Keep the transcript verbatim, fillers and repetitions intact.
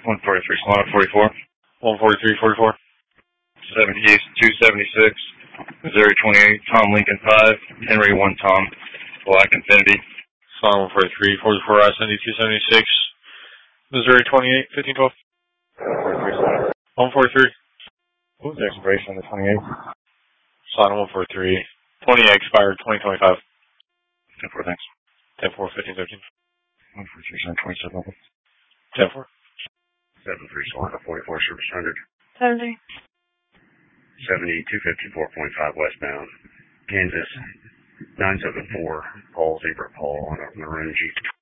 one forty-three, Solano forty-four. one forty-three forty-four. seventy East, two seventy-six. Missouri twenty-eight, Tom Lincoln five. Henry one Tom. Black Infinity. Solano one forty-three forty-four, I seventy two seventy-six. Missouri twenty-eight, fifteen twelve. one forty-three. What was the expiration on the twenty-eighth? Solano one forty-three. twenty-eight expired, twenty twenty-five. ten four, thanks. ten four, fifteen thirteen. one forty-three, twenty-seven. ten four. seven three, Solano forty-four, service rendered. seventy. seventy, two fifty-four point five westbound. Kansas, nine seven four, Paul, Zebra Paul on a maroon Jeep.